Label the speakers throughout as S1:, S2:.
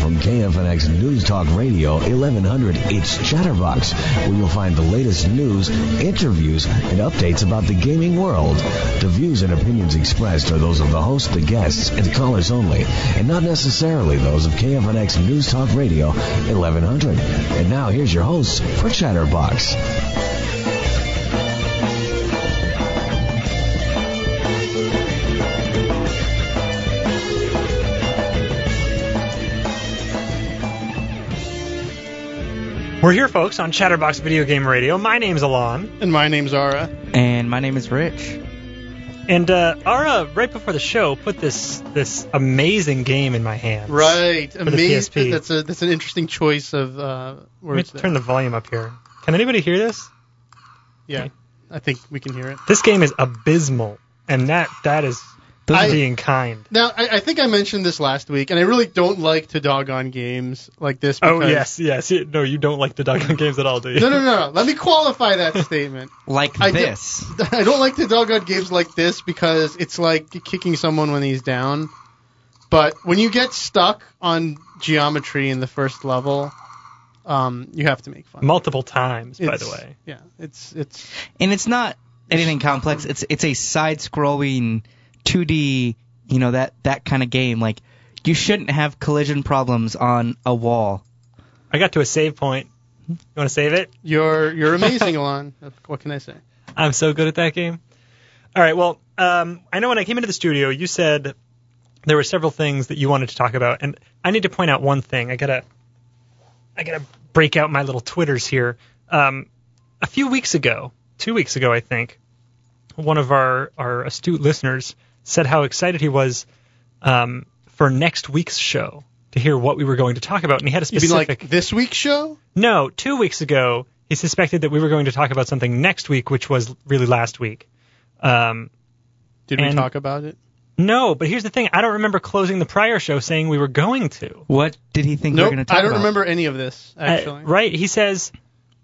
S1: from KFNX News Talk Radio 1100, it's Chatterbox, where you'll find the latest news, interviews, and updates about the gaming world. The views and opinions expressed are those of the host, the guests, and callers only, and not necessarily those of KFNX News Talk Radio 1100. And now here's your host for Chatterbox.
S2: We're here, folks, on Chatterbox Video Game Radio. My name's Alon.
S3: And my name's Ara.
S4: And my name is Rich.
S2: And Ara, right before the show, put this amazing game in my hands.
S3: Right,
S2: amazing.
S3: That's an interesting choice of words.
S2: Let me turn the volume up here. Can anybody hear this?
S3: Yeah, okay. I think we can hear it.
S2: This game is abysmal, and that is being kind.
S3: Now, I think I mentioned this last week, and I really don't like to dog on games like this. Because
S2: yes. No, you don't like to dog on games at all, do you?
S3: No. Let me qualify that statement.
S4: this.
S3: I don't like to dog on games like this because it's like kicking someone when he's down. But when you get stuck on geometry in the first level, you have to make fun.
S2: Multiple times, by the way.
S3: Yeah, it's
S4: and it's not anything complex. It's a side-scrolling 2D, that kind of game. Like, you shouldn't have collision problems on a wall.
S2: I got to a save point. You want to save it?
S3: You're amazing, Alon. What can I say?
S2: I'm so good at that game. All right, well, I know when I came into the studio, you said there were several things that you wanted to talk about, and I need to point out one thing. I gotta break out my little Twitters here. A few weeks ago, 2 weeks ago, I think, one of our astute listeners said how excited he was for next week's show to hear what we were going to talk about. And he had a specific...
S3: You mean like this week's show?
S2: No, 2 weeks ago, he suspected that we were going to talk about something next week, which was really last week.
S3: Did we talk about it?
S2: No, but here's the thing. I don't remember closing the prior show saying we were going to.
S4: What did he think we were going to talk about?
S3: I don't remember any of this, actually.
S2: Right, he says...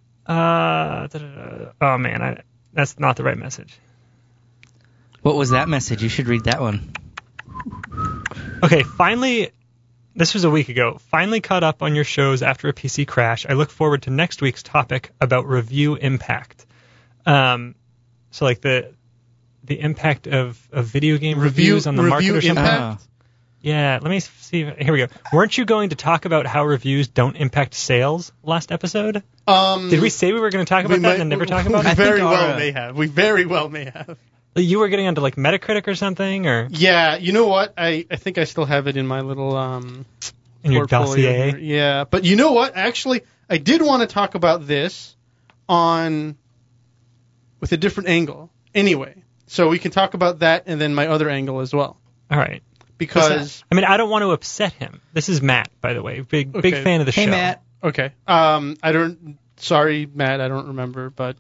S2: oh, man, that's not the right message.
S4: What was that message? You should read that one.
S2: Okay, finally, this was a week ago. Finally caught up on your shows after a PC crash. I look forward to next week's topic about review impact. So like the impact of video game reviews on the market or something.
S3: Impact?
S2: Yeah, let me see. Here we go. Weren't you going to talk about how reviews don't impact sales last episode? Did we say we were going to talk about that and then never talk about it?
S3: We very well may have.
S2: You were getting onto like Metacritic or something, or
S3: yeah, you know what? I think I still have it in my little
S2: in your dossier.
S3: Here. Yeah, but you know what? Actually, I did want to talk about this with a different angle. Anyway, so we can talk about that and then my other angle as well.
S2: All right.
S3: Because
S2: I don't want to upset him. This is Matt, by the way, big fan of the show.
S4: Hey, Matt.
S3: Okay. Sorry, Matt. I don't remember, but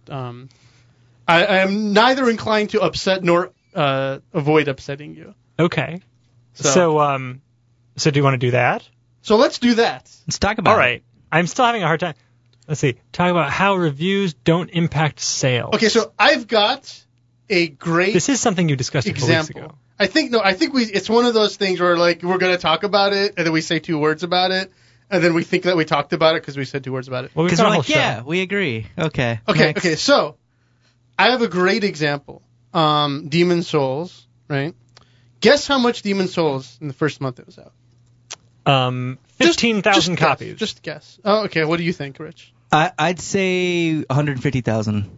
S3: I am neither inclined to upset nor avoid upsetting you.
S2: Okay. So do you want to do that?
S3: So let's do that.
S4: Let's talk about it.
S2: All right. I'm still having a hard time. Let's see. Talk about how reviews don't impact sales.
S3: Okay, so I've got a great
S2: This is something you discussed a couple weeks ago.
S3: I think it's one of those things where like we're going to talk about it and then we say 2 words about it and then we think that we talked about it because we said 2 words about it.
S2: Well,
S4: because we're like, yeah, we agree. Okay.
S3: Okay, so I have a great example. Demon's Souls, right? Guess how much Demon's Souls in the first month it was out?
S2: 15,000 copies.
S3: Just guess. Oh, okay. What do you think, Rich?
S4: I'd say 150,000.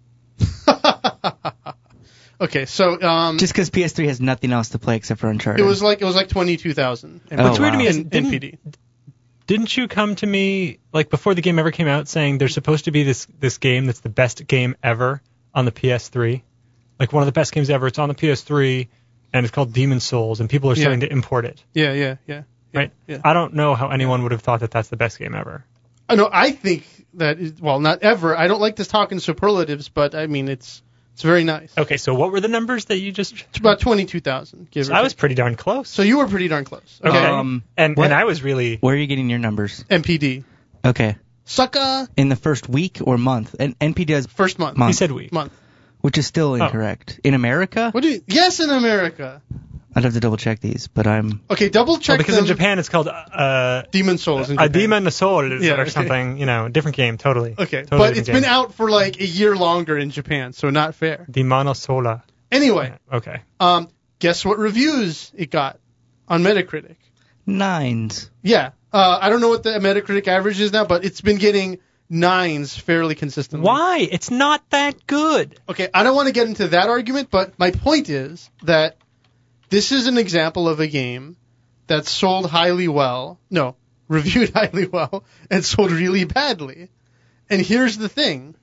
S3: Okay, so
S4: just because PS3 has nothing else to play except for Uncharted.
S3: It was like 22,000.
S2: What's weird to me is
S3: NPD.
S2: Didn't you come to me like before the game ever came out saying there's supposed to be this game that's the best game ever on the PS3? Like one of the best games ever. It's on the PS3 and it's called Demon's Souls and people are starting to import it.
S3: Yeah.
S2: Right?
S3: Yeah.
S2: I don't know how anyone would have thought that that's the best game ever.
S3: No, I think that not ever. I don't like to talk in superlatives, but I mean it's very nice.
S2: Okay, so what were the numbers that you just...
S3: It's about 22,000.
S2: So I was pretty darn close.
S3: So you were pretty darn close.
S2: Okay. And I was really...
S4: Where are you getting your numbers?
S3: NPD.
S4: Okay.
S3: Sucka.
S4: In the first week or month? And NPD does...
S3: First month.
S2: He said week.
S3: Month.
S4: Which is still incorrect. In America?
S3: Yes, in America.
S4: I'd have to double check these, but I'm...
S3: Okay, double check
S2: because
S3: them.
S2: in Japan it's called
S3: Demon Souls in
S2: a
S3: Japan.
S2: Demon Souls
S3: Yeah,
S2: or
S3: okay.
S2: something, different game, totally.
S3: Okay,
S2: Totally
S3: but
S2: different
S3: it's
S2: game.
S3: been out for like a year longer in Japan, so not fair.
S2: Demon Sola.
S3: Anyway,
S2: Okay.
S3: guess what reviews it got on Metacritic?
S4: 9s.
S3: Yeah, I don't know what the Metacritic average is now, but it's been getting 9s fairly consistently.
S2: Why? It's not that good.
S3: Okay, I don't want to get into that argument, but my point is that this is an example of a game that's sold reviewed highly well, and sold really badly. And here's the thing.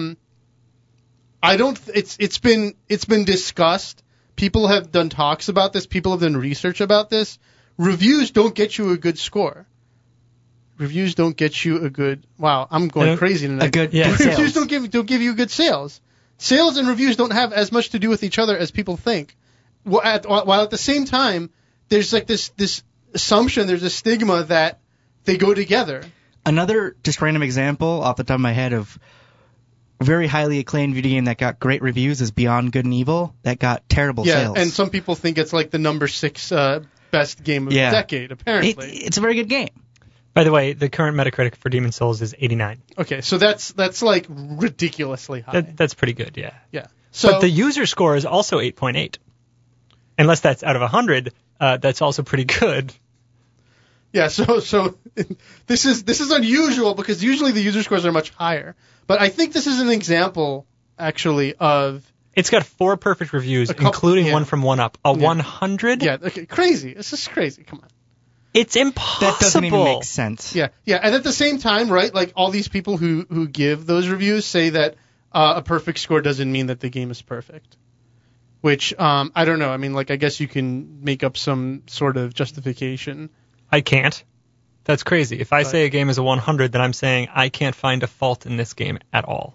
S3: It's been discussed. People have done talks about this. People have done research about this. Reviews don't get you a good score. Reviews don't get you a good. Wow, I'm going crazy tonight.
S4: A good
S3: Reviews
S4: sales.
S3: don't give you good sales. Sales and reviews don't have as much to do with each other as people think. While at the same time, there's like this assumption, there's a stigma that they go together.
S4: Another just random example off the top of my head of a very highly acclaimed video game that got great reviews is Beyond Good and Evil. That got terrible sales.
S3: And some people think it's like the number 6 best game of the decade, apparently.
S4: It's a very good game.
S2: By the way, the current Metacritic for Demon Souls is 89.
S3: Okay, so that's like ridiculously high.
S2: That's pretty good, yeah.
S3: Yeah. So
S2: But the user score is also 8.8. Unless that's out of 100, that's also pretty good.
S3: yeah, so this is unusual because usually the user scores are much higher. But I think this is an example actually of
S2: It's got 4 perfect reviews, including one from 1UP. 100?
S3: Yeah, okay, crazy. This is crazy. Come on.
S2: It's impossible.
S4: That doesn't even make sense.
S3: Yeah, and at the same time, right, like all these people who give those reviews say that a perfect score doesn't mean that the game is perfect. Which, I don't know. I mean, like, I guess you can make up some sort of justification.
S2: I can't. That's crazy. If I say a game is a 100, then I'm saying I can't find a fault in this game at all.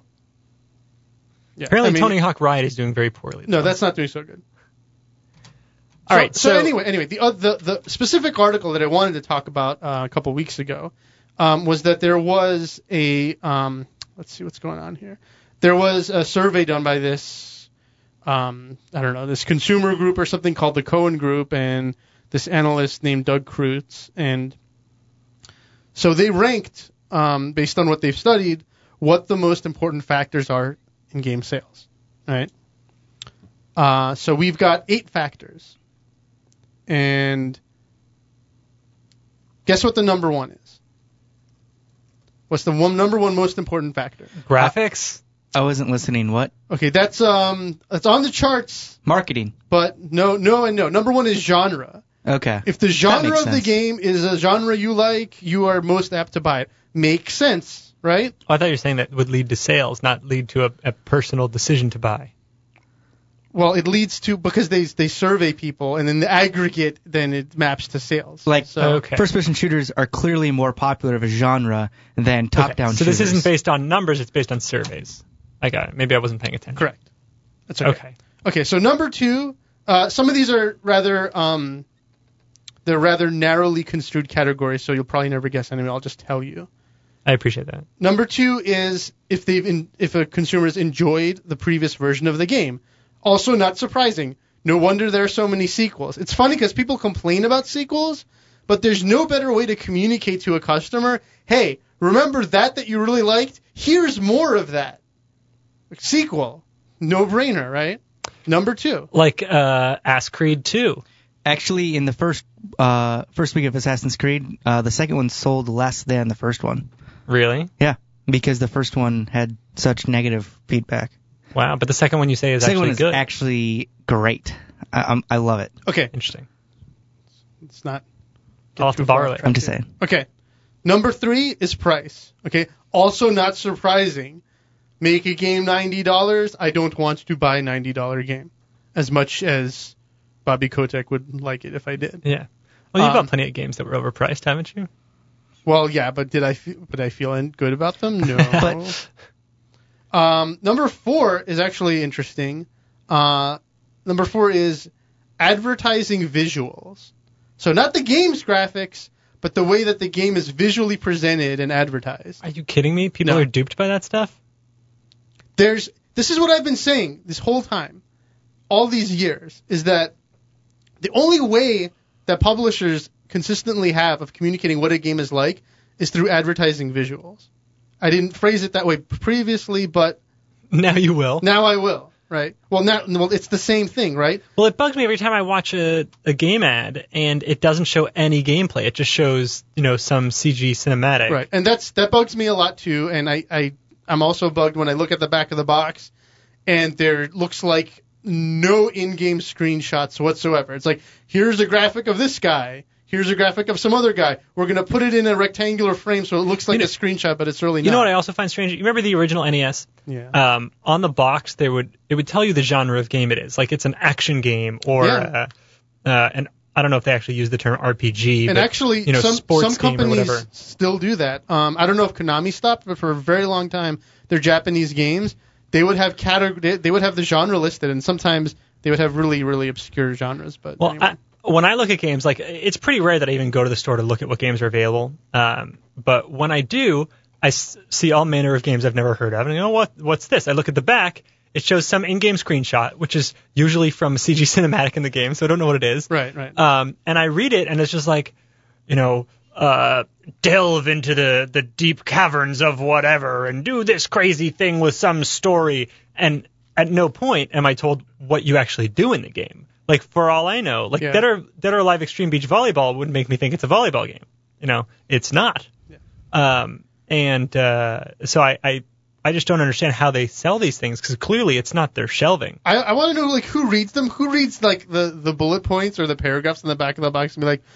S3: Yeah,
S2: Apparently, Tony Hawk Riot is doing very poorly.
S3: No, that's not doing so good.
S2: All right.
S3: So anyway, the specific article that I wanted to talk about a couple weeks ago was that there was a let's see what's going on here. There was a survey done by this this consumer group or something called the Cohen Group, and this analyst named Doug Kreutz, and so they ranked based on what they've studied what the most important factors are in game sales. All right. So we've got 8 factors. And guess what the number 1 is? What's the number 1 most important factor?
S2: Graphics?
S4: I wasn't listening. What?
S3: Okay, that's on the charts,
S4: Marketing.
S3: but no and no. Number 1 is genre.
S4: Okay.
S3: If the genre
S4: makes
S3: of the
S4: sense.
S3: game is a genre you like, you are most apt to buy it. Makes sense, right?
S2: Oh, I thought you were saying that would lead to sales, not lead to a personal decision to buy.
S3: Well, it leads to, because they survey people, and then the aggregate, then it maps to sales.
S4: Like,
S2: Okay.
S4: first-person shooters are clearly more popular of a genre than top-down
S2: So
S4: shooters.
S2: this isn't based on numbers, it's based on surveys. I got it. Maybe I wasn't paying attention.
S3: Correct. That's okay.
S2: Okay.
S3: Okay, so number 2, some of these are rather they're rather narrowly construed categories, so you'll probably never guess anyway. I'll just tell you.
S2: I appreciate that.
S3: Number 2 is if a consumer has enjoyed the previous version of the game. Also, not surprising. No wonder there are so many sequels. It's funny because people complain about sequels, but there's no better way to communicate to a customer, hey, remember that you really liked? Here's more of that. Sequel. No brainer, right? Number 2.
S2: Like Ask Creed 2.
S4: Actually, in the first week of Assassin's Creed, the second one sold less than the first one.
S2: Really?
S4: Yeah, because the first one had such negative feedback.
S2: Wow, but the second one you say is
S4: The second
S2: actually
S4: one is
S2: good.
S4: actually great. I love it.
S3: Okay.
S2: Interesting.
S3: It's not.
S2: I'll have to borrow it.
S4: I'm just saying.
S3: Okay. Number 3 is price. Okay. Also not surprising. Make a game $90. I don't want to buy a $90 game. As much as Bobby Kotick would like it if I did.
S2: Yeah. Well, you've got plenty of games that were overpriced, haven't you?
S3: Well, yeah, but did I feel good about them? No.
S4: But-
S3: Number 4 is actually interesting. Number 4 is advertising visuals. So not the game's graphics, but the way that the game is visually presented and advertised.
S2: Are you kidding me? People
S3: No.
S2: are duped by that stuff?
S3: This is what I've been saying this whole time, all these years, is that the only way that publishers consistently have of communicating what a game is like is through advertising visuals. I didn't phrase it that way previously, but
S2: Now you will.
S3: now I will. Right. Well, it's the same thing, right?
S2: Well, it bugs me every time I watch a game ad and it doesn't show any gameplay. It just shows, some CG cinematic.
S3: Right. And that bugs me a lot too. And I'm also bugged when I look at the back of the box and there looks like no in-game screenshots whatsoever. It's like, here's a graphic of this guy. Here's a graphic of some other guy. We're going to put it in a rectangular frame so it looks like a screenshot, but it's really not.
S2: You know what I also find strange? You remember the original NES?
S3: Yeah.
S2: On the box, it would tell you the genre of game it is. Like it's an action game or and I don't know if they actually use the term RPG.
S3: And
S2: but,
S3: actually,
S2: sports
S3: some
S2: game or
S3: companies
S2: whatever.
S3: still do that. I don't know if Konami stopped, but for a very long time, their Japanese games, they would have they would have the genre listed, and sometimes they would have really, really obscure genres. But
S2: well,
S3: anyway.
S2: when I look at games, like it's pretty rare that I even go to the store to look at what games are available. But when I do, I see all manner of games I've never heard of, and what's this? I look at the back. It shows some in-game screenshot, which is usually from CG cinematic in the game, so I don't know what it is.
S3: Right.
S2: And I read it, and it's just like, delve into the deep caverns of whatever, and do this crazy thing with some story. And at no point am I told what you actually do in the game. Like, for all I know, Dead or Alive Extreme Beach Volleyball would make me think it's a volleyball game. It's not.
S3: Yeah.
S2: So I just don't understand how they sell these things, because clearly it's not their shelving.
S3: I want to know, who reads them? Who reads, the bullet points or the paragraphs in the back of the box and be like,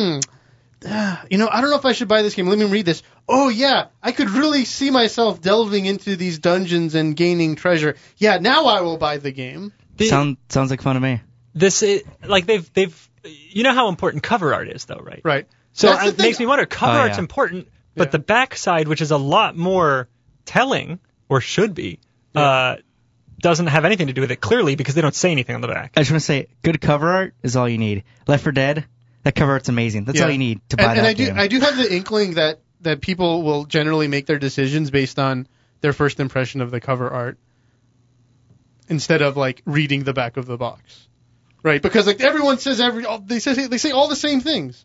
S3: I don't know if I should buy this game. Let me read this. Oh, yeah, I could really see myself delving into these dungeons and gaining treasure. Yeah, now I will buy the game.
S4: Sounds like fun to me.
S2: This is, they've you know how important cover art is, though, right?
S3: Right.
S2: So it makes me wonder, cover art's important, but
S3: Yeah.
S2: the backside, which is a lot more telling, or should be, doesn't have anything to do with it, clearly, because they don't say anything on the back.
S4: I just want to say, good cover art is all you need. Left 4 Dead, that cover art's amazing. That's all you need to buy that game.
S3: I do have the inkling that people will generally make their decisions based on their first impression of the cover art instead of reading the back of the box, right? Because everyone says they say all the same things.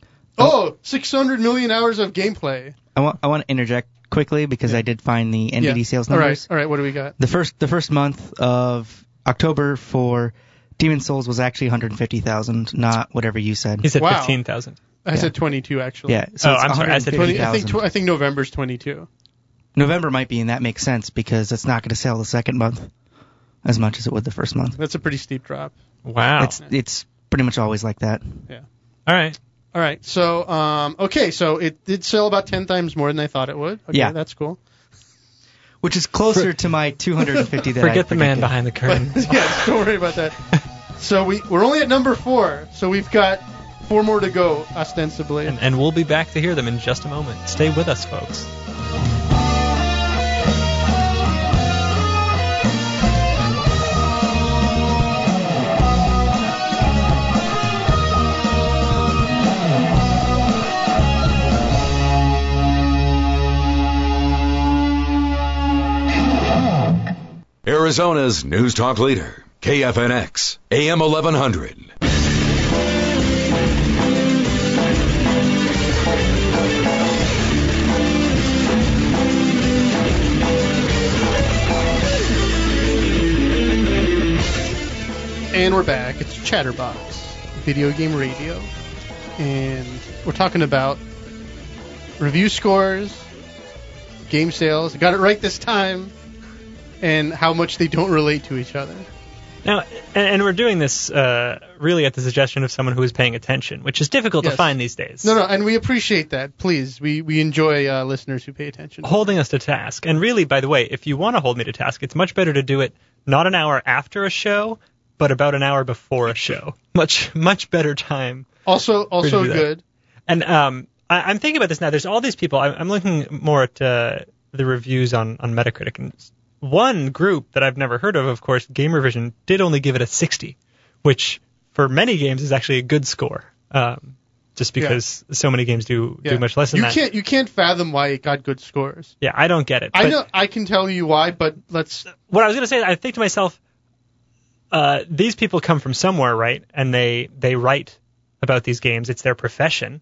S3: 600 million hours of gameplay.
S4: I want to interject quickly because I did find the NBD sales numbers.
S3: All right. What do we got?
S4: The first month of October for Demon's Souls was actually 150,000, not whatever you said.
S2: He said
S3: Wow.
S2: 15,000.
S3: I said 22 actually.
S4: Yeah. So it's
S2: I'm sorry, I said
S4: 150,000.
S3: I think November's 22.
S4: November might be, and that makes sense because it's not going to sell the second month as much as it would the first month.
S3: That's a pretty steep drop.
S2: Wow.
S4: It's pretty much always like that.
S3: Yeah.
S2: All right.
S3: All right. So so it did sell about 10 times more than I thought it would. Okay,
S4: Yeah.
S3: That's cool.
S4: Which is closer to my 250 that I
S2: Forget the man
S4: predicted.
S2: behind the curtain.
S3: Yeah, don't worry about that. So we're only at number 4, so we've got 4 more to go, ostensibly.
S2: And we'll be back to hear them in just a moment. Stay with us, folks.
S5: Arizona's News Talk leader, KFNX, AM 1100.
S3: And we're back. It's Chatterbox, video game radio. And we're talking about review scores, game sales. I got it right this time. And how much they don't relate to each other.
S2: Now, and we're doing this really at the suggestion of someone who is paying attention, which is difficult to
S3: Yes.
S2: find these days.
S3: No, and we appreciate that. Please, we enjoy listeners who pay attention.
S2: Holding us to task. And really, by the way, if you want to hold me to task, it's much better to do it not an hour after a show, but about an hour before a show. Much better time.
S3: Also
S2: do that.
S3: good.
S2: And I'm thinking about this now. There's all these people. I'm looking more at the reviews on Metacritic. And one group that I've never heard of course, GamerVision, did only give it a 60, which for many games is actually a good score. Just because so many games do much less than that.
S3: You can't fathom why it got good scores.
S2: Yeah, I don't get it.
S3: I know I can tell you why, but let's.
S2: What I was going to say, I think to myself, these people come from somewhere, right? And they write about these games. It's their profession,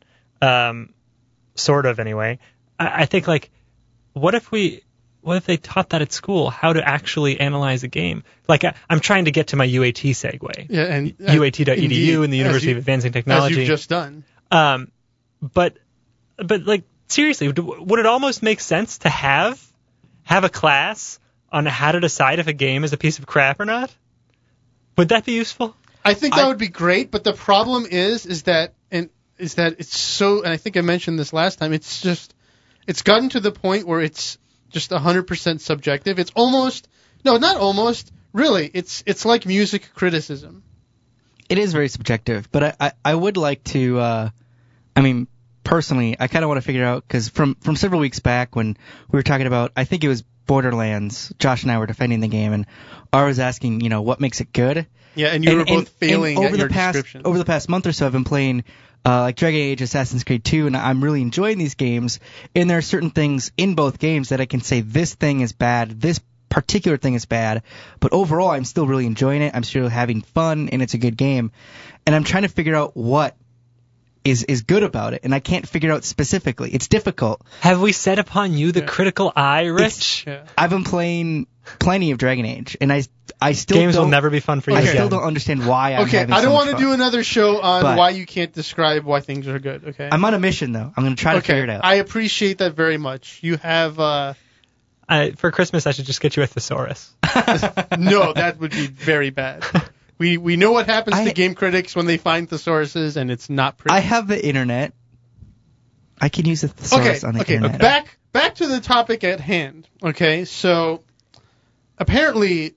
S2: sort of anyway. I think, like, what if they taught that at school, how to actually analyze a game? Like, I'm trying to get to my UAT segue.
S3: Yeah, and
S2: UAT.edu and the University of Advancing Technology.
S3: As you've just done.
S2: But like, seriously, would it almost make sense to have a class on how to decide if a game is a piece of crap or not? Would that be useful?
S3: I think that would be great, but the problem is that it's so, and I think I mentioned this last time, it's gotten to the point where it's just 100% subjective. It's almost, no, not almost, really, it's like music criticism.
S4: It is very subjective, but I would like to, personally, I kind of want to figure out, because from several weeks back when we were talking about, I think it was Borderlands, Josh and I were defending the game, and I was asking, what makes it good?
S3: Yeah, and you were both failing at your description.
S4: Over the past month or so, I've been playing like Dragon Age, Assassin's Creed 2, and I'm really enjoying these games. And there are certain things in both games that I can say this thing is bad, this particular thing is bad, but overall I'm still really enjoying it. I'm still having fun, and it's a good game. And I'm trying to figure out what is good about it, and I can't figure out specifically. It's difficult.
S2: Have we set upon you the critical eye, Rich?
S4: I've been playing plenty of Dragon Age, and I still
S2: games will never be fun for you.
S4: I still don't understand why I'm having
S3: I don't want
S4: to
S3: do another show on why you can't describe why things are good. Okay,
S4: I'm on a mission though. I'm going to try to figure it out.
S3: I appreciate that very much. You have
S2: for Christmas I should just get you a thesaurus.
S3: No, that would be very bad. We know what happens to game critics when they find thesauruses, and it's not pretty.
S4: I have the internet. I can use a thesaurus on the internet.
S3: Back to the topic at hand. Okay, so apparently,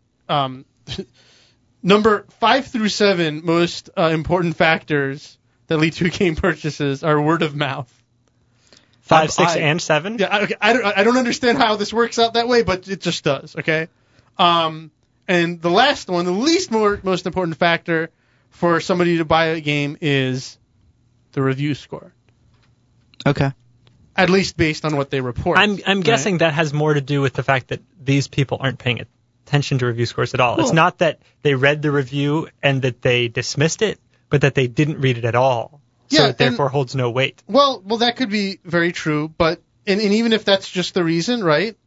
S3: number 5 through 7 most important factors that lead to game purchases are word of mouth.
S2: 5, 6, and 7.
S3: Yeah, I don't understand how this works out that way, but it just does. Okay. And the last one, the most important factor for somebody to buy a game is the review score.
S4: Okay.
S3: At least based on what they report.
S2: I'm guessing that has more to do with the fact that these people aren't paying attention to review scores at all. It's not that they read the review and that they dismissed it, but that they didn't read it at all. So it therefore holds no weight.
S3: Well, that could be very true, but and even if that's just the reason, right?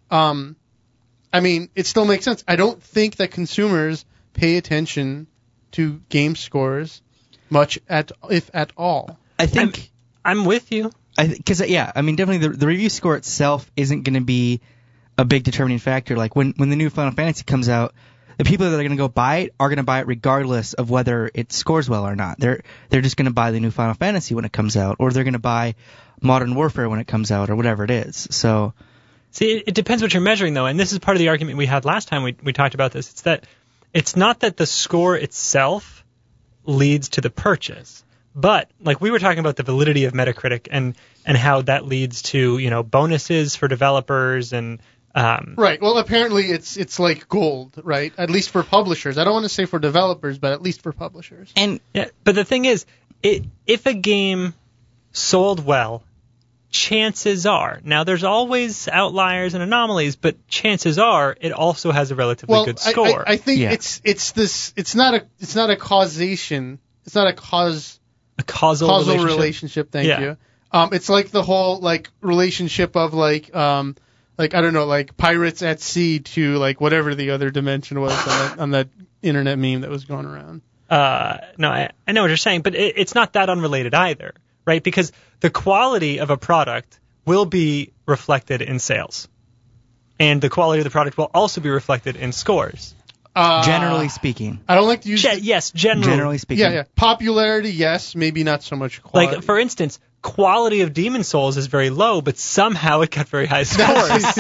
S3: It still makes sense. I don't think that consumers pay attention to game scores much, if at all.
S4: I think
S2: I'm with you.
S4: Because definitely the review score itself isn't going to be a big determining factor. Like when the new Final Fantasy comes out, the people that are going to go buy it are going to buy it regardless of whether it scores well or not. They're just going to buy the new Final Fantasy when it comes out, or they're going to buy Modern Warfare when it comes out, or whatever it is. So.
S2: See, it depends what you're measuring, though, and this is part of the argument we had last time we talked about this. It's that it's not that the score itself leads to the purchase, but like we were talking about the validity of Metacritic and how that leads to bonuses for developers and
S3: right. Well, apparently it's like gold, right? At least for publishers. I don't want to say for developers, but at least for publishers.
S2: And but the thing is, if a game sold well, chances are, now there's always outliers and anomalies, but chances are it also has a relatively good score.
S3: I think it's not a causation. It's not a causal relationship. Thank you. It's like the whole relationship of I don't know, like Pirates at Sea to whatever the other dimension was on that internet meme that was going around.
S2: No, I know what you're saying, but it's not that unrelated either. Right, because the quality of a product will be reflected in sales, and the quality of the product will also be reflected in scores.
S4: Generally speaking,
S3: I don't like to use.
S2: Yes, generally
S4: speaking.
S3: Yeah. Popularity, yes, maybe not so much quality.
S2: Like for instance, quality of Demon's Souls is very low, but somehow it got very high scores.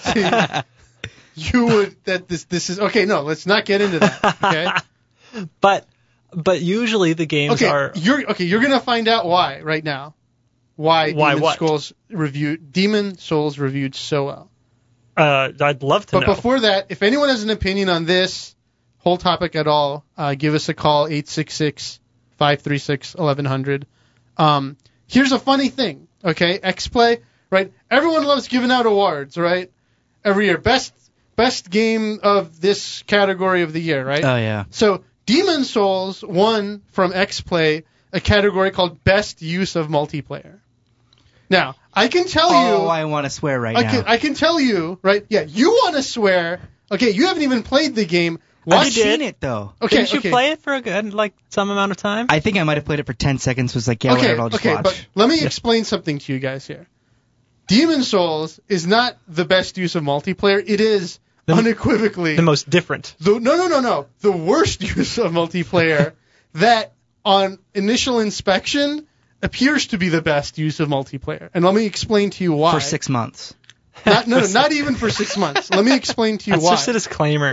S3: You would this is okay. No, let's not get into that. Okay,
S2: But usually the games are...
S3: You're going to find out why right now. Why Demon Souls reviewed so well.
S2: I'd love to know.
S3: But before that, if anyone has an opinion on this whole topic at all, give us a call, 866-536-1100. Here's a funny thing, okay? X-Play, right? Everyone loves giving out awards, right? Every year. Best best game of this category of the year, right?
S4: Oh, yeah.
S3: So Demon Souls won from XPlay a category called Best Use of Multiplayer. Now, I can tell you...
S4: Oh, I want to swear right now.
S3: I can tell you, right? Yeah, you want to swear. Okay, you haven't even played the game.
S4: I've seen it, though.
S3: Okay,
S2: Didn't you play it for a good, some amount of time?
S4: I think I might have played it for 10 seconds, was like, yeah, whatever, I'll just watch.
S3: But let me explain something to you guys here. Demon Souls is not the best use of multiplayer. It is unequivocally...
S2: The most different.
S3: No. The worst use of multiplayer that, on initial inspection, appears to be the best use of multiplayer. And let me explain to you why.
S4: For 6 months.
S3: Not even for 6 months. Let me explain to you
S2: That's
S3: why.
S2: just a disclaimer.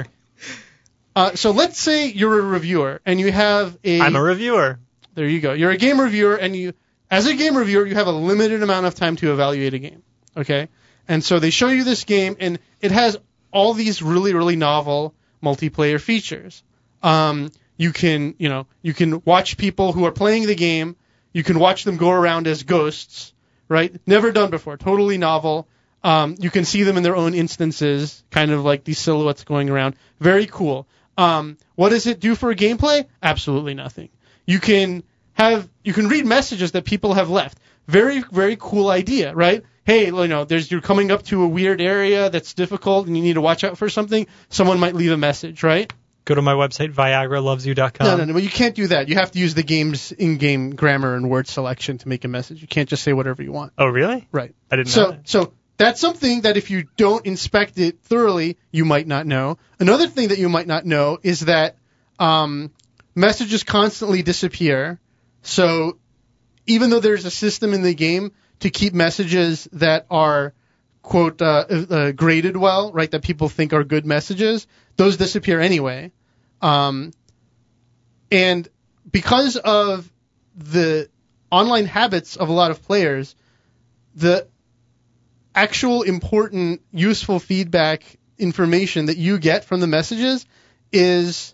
S3: So let's say you're a reviewer and you have a...
S2: I'm a reviewer.
S3: There you go. You're a game reviewer, and as a game reviewer, you have a limited amount of time to evaluate a game. Okay? And so they show you this game, and it has all these really, really novel multiplayer features. You can watch people who are playing the game. You can watch them go around as ghosts, right? Never done before. Totally novel. You can see them in their own instances, kind of like these silhouettes going around. Very cool. What does it do for gameplay? Absolutely nothing. You can read messages that people have left. Very, very cool idea, right? Hey, you're coming up to a weird area that's difficult and you need to watch out for something. Someone might leave a message, right?
S2: Go to my website, viagralovesyou.com.
S3: No, you can't do that. You have to use the game's in-game grammar and word selection to make a message. You can't just say whatever you want.
S2: Oh, really?
S3: Right.
S2: I didn't know that.
S3: So that's something that if you don't inspect it thoroughly, you might not know. Another thing that you might not know is that messages constantly disappear. So even though there's a system in the game to keep messages that are, quote, graded well, right, that people think are good messages, those disappear anyway. And because of the online habits of a lot of players, the actual important, useful feedback information that you get from the messages is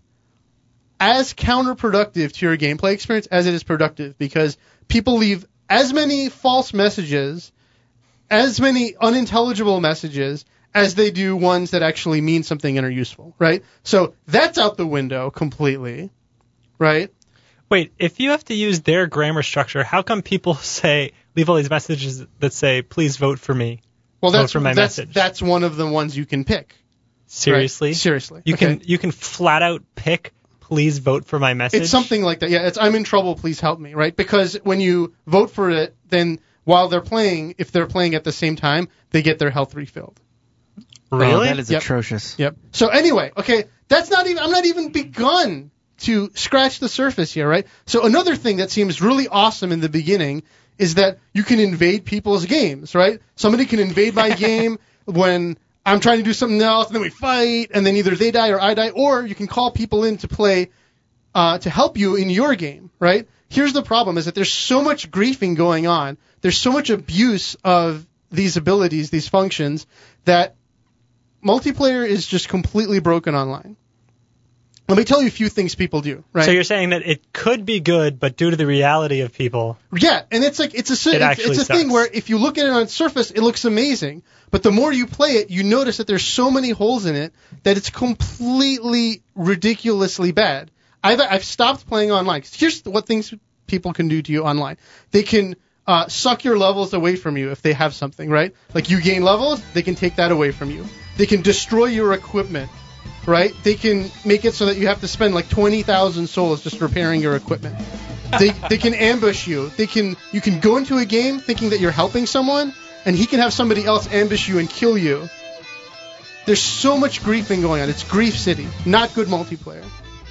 S3: as counterproductive to your gameplay experience as it is productive, because people leave as many false messages, as many unintelligible messages, as they do ones that actually mean something and are useful, right? So that's out the window completely, right?
S2: Wait, if you have to use their grammar structure, how come people leave all these messages that say, please vote for me?
S3: Well,
S2: message.
S3: That's one of the ones you can pick.
S2: Seriously?
S3: Right? Seriously.
S2: You can flat out pick, please vote for my message?
S3: It's something like that. Yeah, it's I'm in trouble, please help me, right? Because when you vote for it, then while they're playing, if they're playing at the same time, they get their health refilled.
S2: Really?
S4: Oh, that is atrocious.
S3: Yep. So anyway, okay, I'm not even begun to scratch the surface here, right? So another thing that seems really awesome in the beginning is that you can invade people's games, right? Somebody can invade my game when I'm trying to do something else, and then we fight, and then either they die or I die, or you can call people in to play to help you in your game, right? Here's the problem, is that there's so much griefing going on, there's so much abuse of these abilities, these functions, that multiplayer is just completely broken online. Let me tell you a few things people do, right?
S2: So you're saying that it could be good, but due to the reality of people...
S3: Yeah, and it's like it's a thing where if you look at it on its surface, it looks amazing. But the more you play it, you notice that there's so many holes in it that it's completely ridiculously bad. I've stopped playing online. Here's what things people can do to you online. They can suck your levels away from you if they have something, right? Like you gain levels, they can take that away from you. They can destroy your equipment. Right? They can make it so that you have to spend like 20,000 souls just repairing your equipment. They can ambush you. You can go into a game thinking that you're helping someone, and he can have somebody else ambush you and kill you. There's so much griefing going on. It's Grief City. Not good multiplayer.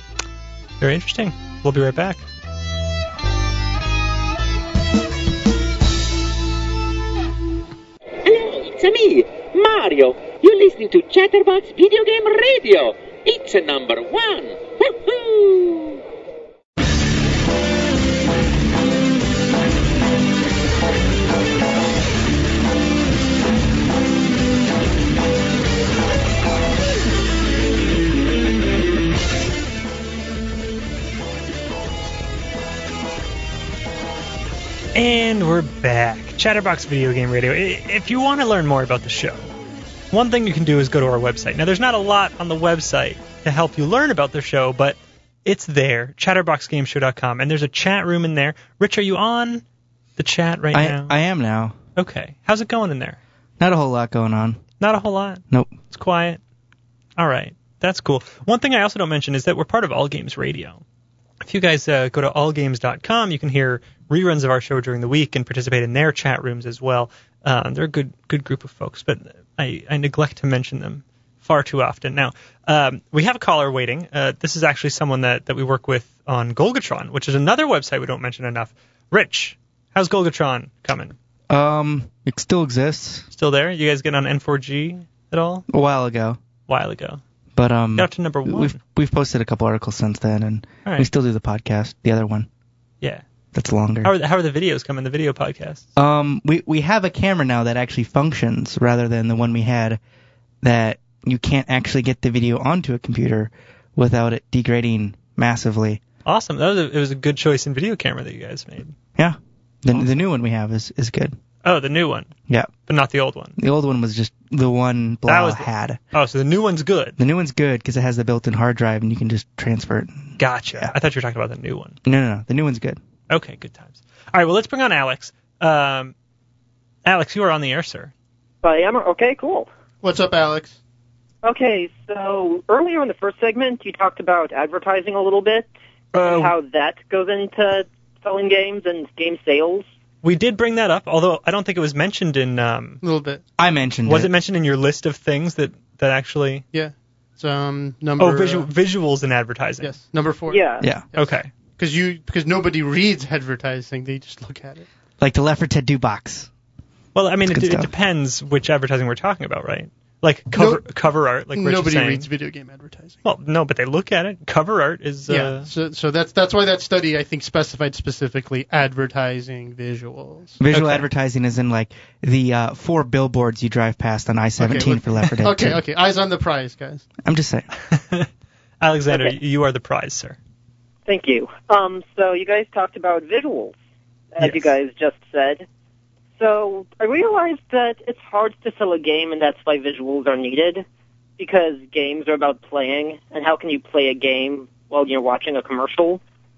S2: Very interesting. We'll be right back.
S6: Hello, it's me, Mario. You're listening to Chatterbox Video Game Radio. It's number one. Woohoo!
S2: And we're back. Chatterbox Video Game Radio. If you want to learn more about the show, one thing you can do is go to our website. Now, there's not a lot on the website to help you learn about the show, but it's there, chatterboxgameshow.com, and there's a chat room in there. Rich, are you on the chat right now?
S4: I am now.
S2: Okay. How's it going in there?
S4: Not a whole lot going on.
S2: Not a whole lot?
S4: Nope.
S2: It's quiet? All right. That's cool. One thing I also don't mention is that we're part of All Games Radio. If you guys go to allgames.com, you can hear reruns of our show during the week and participate in their chat rooms as well. They're a good group of folks, but I neglect to mention them far too often. Now, we have a caller waiting. This is actually someone that we work with on Golgatron, which is another website we don't mention enough. Rich, how's Golgatron coming?
S4: It still exists.
S2: Still there? You guys get on N4G at all?
S4: A while ago.
S2: Got
S4: But
S2: up to number 1.
S4: We've posted a couple articles since then, and
S2: All right.
S4: we still do the podcast, the other one.
S2: Yeah.
S4: That's longer.
S2: How are the videos coming, the video podcasts?
S4: We have a camera now that actually functions rather than the one we had that you can't actually get the video onto a computer without it degrading massively.
S2: Awesome. It was a good choice in video camera that you guys made.
S4: Yeah. The new one we have is good.
S2: Oh, the new one.
S4: Yeah.
S2: But not the old one.
S4: The old one was just the one Blau had.
S2: Oh, so the new one's good.
S4: The new one's good because it has the built-in hard drive and you can just transfer it.
S2: Gotcha.
S4: Yeah.
S2: I thought you were talking about the new one.
S4: No. The new one's good.
S2: Okay, good times. All right, well, let's bring on Alex. Alex, you are on the air, sir.
S7: I am? Okay, cool.
S3: What's up, Alex?
S7: Okay, so earlier in the first segment, you talked about advertising a little bit, and how that goes into selling games and game sales.
S2: We did bring that up, although I don't think it was mentioned in...
S3: A little bit.
S4: I mentioned it.
S2: Was it mentioned in your list of things that actually...
S3: Yeah. It's number...
S2: Oh, visuals in advertising.
S3: Yes, number 4.
S7: Yeah.
S4: Yeah.
S3: Yes.
S2: Okay.
S3: Because nobody reads advertising, they just look at it.
S4: Like the Left 4 Dead 2 box.
S2: Well, I mean,
S4: It's
S2: it
S4: good stuff.
S2: depends which advertising we're talking about, right? Like cover art, like Rich is
S3: Nobody
S2: saying.
S3: reads video game advertising.
S2: Well, no, but they look at it. Cover art is...
S3: Yeah, so that's why that study, I think, specified specifically advertising visuals.
S4: Visual
S2: Okay.
S4: advertising is in like the 4 billboards you drive past on I-17 for Left 4 Dead 2.
S3: Okay, eyes on the prize, guys.
S4: I'm just saying.
S2: Alexander,
S7: Okay.
S2: you are the prize, sir.
S7: Thank you. So you guys talked about visuals, as
S2: Yes.
S7: you guys just said. So I realized that it's hard to sell a game, and that's why visuals are needed, because games are about playing, and how can you play a game while you're watching a commercial?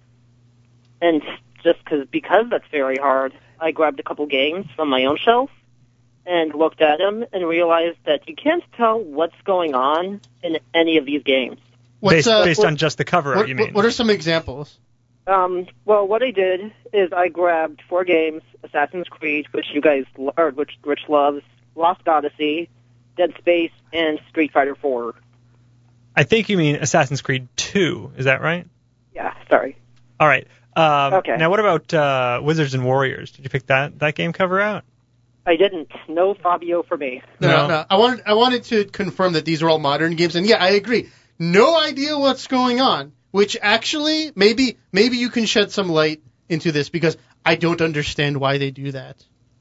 S7: And just because that's very hard, I grabbed a couple games from my own shelf and looked at them and realized that you can't tell what's going on in any of these games.
S3: What's,
S2: Based on just the cover art, you mean?
S3: What are some examples?
S7: Well, what I did is I grabbed 4 games: Assassin's Creed, which you guys, which Rich loves, Lost Odyssey, Dead Space, and Street Fighter 4.
S2: I think you mean Assassin's Creed 2. Is that right?
S7: Yeah, sorry.
S2: All right.
S7: Okay.
S2: Now, what about Wizards and Warriors? Did you pick that game cover out?
S7: I didn't. No Fabio for me.
S2: No.
S3: I wanted to confirm that these are all modern games, and yeah, I agree. No idea what's going on, which actually maybe you can shed some light into this because I don't understand why they do that.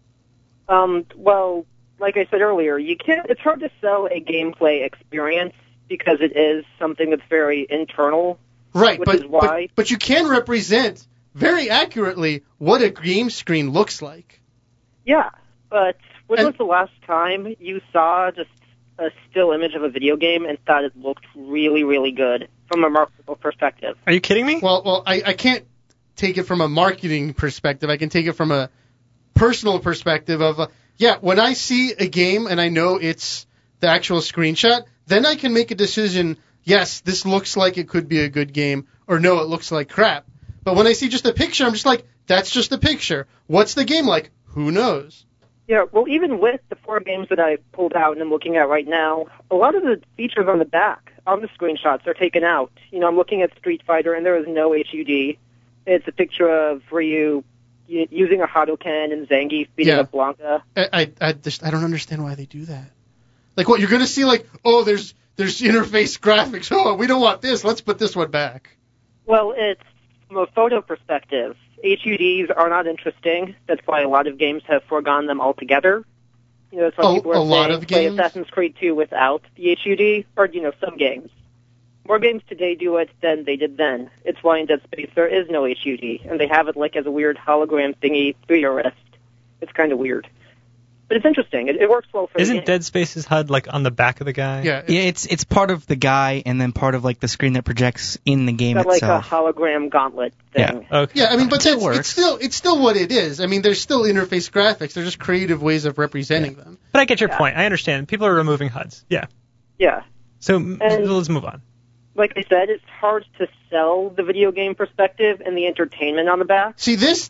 S7: Well, like I said earlier, it's hard to sell a gameplay experience because it is something that's very internal.
S3: Right,
S7: Which is why-
S3: but you can represent very accurately what a game screen looks like.
S7: Yeah, but when
S3: And-
S7: was the last time you saw just a still image of a video game and thought it looked really, really good from a marketable perspective?
S2: Are you kidding me?
S3: Well, I can't take it from a marketing perspective. I can take it from a personal perspective of, when I see a game and I know it's the actual screenshot, then I can make a decision, yes, this looks like it could be a good game, or no, it looks like crap. But when I see just a picture, I'm just like, that's just a picture. What's the game like? Who knows?
S7: Yeah, well, even with the 4 games that I pulled out and I'm looking at right now, a lot of the features on the back of the screenshots are taken out. I'm looking at Street Fighter, and there is no HUD. It's a picture of Ryu using a Hadouken and Zangief beating up Blanca.
S3: I don't understand why they do that. Like, what, you're going to see, like, oh, there's interface graphics. Oh, we don't want this. Let's put this one back.
S7: Well, it's from a photo perspective. HUDs are not interesting. That's why a lot of games have foregone them altogether. That's why people are saying play Assassin's Creed 2 without the HUD, or, some games. More games today do it than they did then. It's why in Dead Space there is no HUD, and they have it like as a weird hologram thingy through your wrist. It's kind of weird. But it's interesting. It works well for the
S2: Isn't
S7: game.
S2: Dead Space's HUD like on the back of the guy?
S3: Yeah.
S4: Yeah, it's part of the guy and then part of like the screen that projects in the game
S7: It's got like a
S4: itself.
S7: hologram gauntlet thing.
S2: Okay.
S3: Yeah, I mean, but
S4: Still
S3: it's still what it is. I mean, there's still interface graphics. They're just creative ways of representing them.
S2: But I get your point. I understand. People are removing HUDs. Yeah.
S7: Yeah.
S2: So let's move on.
S7: Like I said, it's hard to sell the video game perspective and the entertainment on the back.
S3: See, this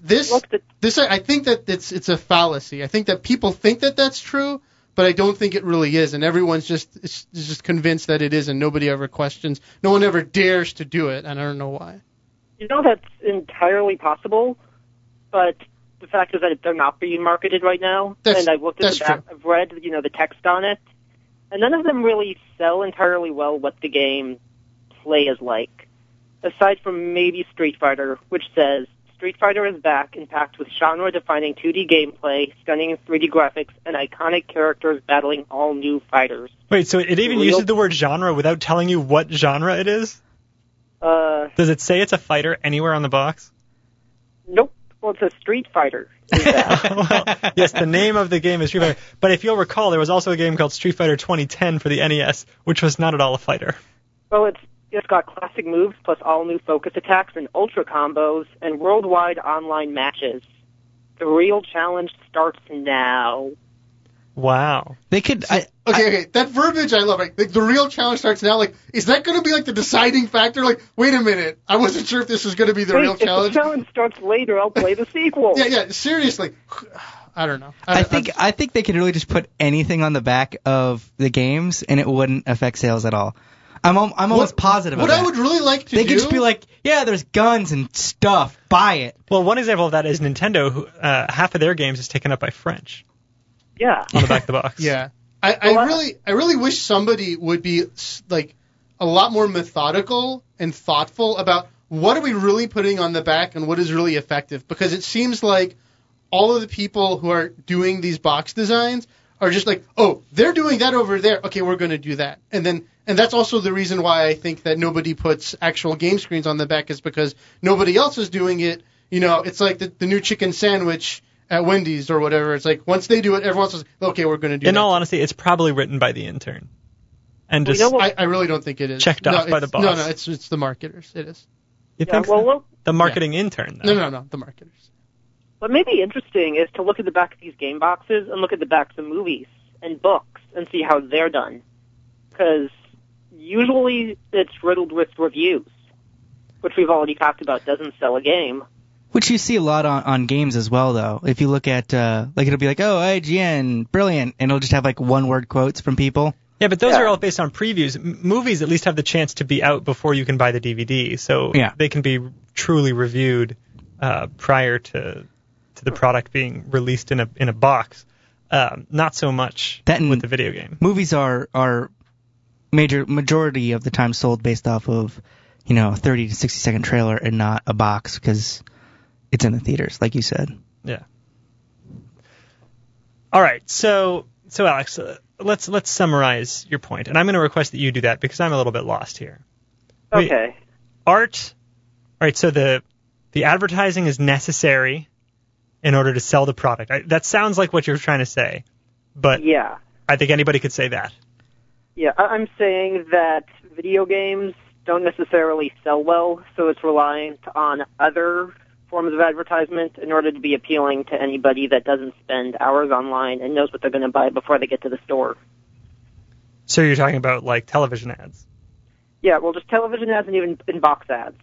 S3: I think that it's a fallacy. I think that people think that that's true, but I don't think it really is, and everyone's just convinced that it is, and nobody ever questions. No one ever dares to do it, and I don't know why.
S7: You know, that's entirely possible, but the fact is that they're not being marketed right now. And I've looked at the back, I've read, the text on it, and none of them really sell entirely well what the game play is like, aside from maybe Street Fighter, which says Street Fighter is back and packed with genre-defining 2D gameplay, stunning 3D graphics, and iconic characters battling all new fighters.
S2: Wait, so it even uses the word genre without telling you what genre it is? Does it say it's a fighter anywhere on the box?
S7: Nope. Well, it's a Street Fighter.
S2: Well, yes, the name of the game is Street Fighter. But if you'll recall, there was also a game called Street Fighter 2010 for the NES, which was not at all a fighter.
S7: Well, it's got classic moves plus all new focus attacks and ultra combos and worldwide online matches. The real challenge starts now.
S2: Wow.
S4: They could.
S3: Okay, that verbiage I love. Like, the real challenge starts now. Like, is that going to be like the deciding factor? Like, wait a minute, I wasn't sure if this was going to be the real challenge.
S7: If the challenge starts later, I'll play the sequel.
S3: Yeah, seriously. I don't know.
S4: I think they could really just put anything on the back of the games and it wouldn't affect sales at all. I'm almost positive of that.
S3: What I would really like to
S4: They could just be like, yeah, there's guns and stuff. Buy it.
S2: Well, one example of that is Nintendo, who half of their games is taken up by French
S7: Yeah.
S2: on the back of the box.
S3: Yeah. I really wish somebody would be like a lot more methodical and thoughtful about what are we really putting on the back and what is really effective, because it seems like all of the people who are doing these box designs are just like, oh, they're doing that over there. Okay, we're going to do that. And that's also the reason why I think that nobody puts actual game screens on the back, is because nobody else is doing it. You know, it's like the new chicken sandwich at Wendy's or whatever. It's like once they do it, everyone says, okay, we're going to do it.
S2: In all honesty, it's probably written by the intern. And just
S3: I really don't think it is.
S2: Checked off by the boss.
S3: No, it's the marketers. It is.
S2: You think so? The marketing intern, though.
S3: No, the marketers.
S7: What may be interesting is to look at the back of these game boxes and look at the backs of movies and books and see how they're done. Because usually it's riddled with reviews, which we've already talked about doesn't sell a game.
S4: Which you see a lot on games as well, though. If you look at, it'll be like, oh, IGN, brilliant, and it'll just have like one-word quotes from people.
S2: Yeah, but those are all based on previews. Movies at least have the chance to be out before you can buy the DVD, so they can be truly reviewed prior to the product being released in a box. Not so much with the video game.
S4: Movies are majority of the time sold based off of, a 30 to 60 second trailer and not a box, because it's in the theaters, like you said.
S2: Yeah. All right, so Alex, let's summarize your point, and I'm going to request that you do that because I'm a little bit lost here.
S7: Okay.
S2: Art. All right, so the advertising is necessary in order to sell the product. That sounds like what you're trying to say, but
S7: yeah,
S2: I think anybody could say that.
S7: Yeah, I'm saying that video games don't necessarily sell well, so it's reliant on other forms of advertisement in order to be appealing to anybody that doesn't spend hours online and knows what they're going to buy before they get to the store.
S2: So you're talking about like television ads?
S7: Yeah, well, just television ads and even in-box ads.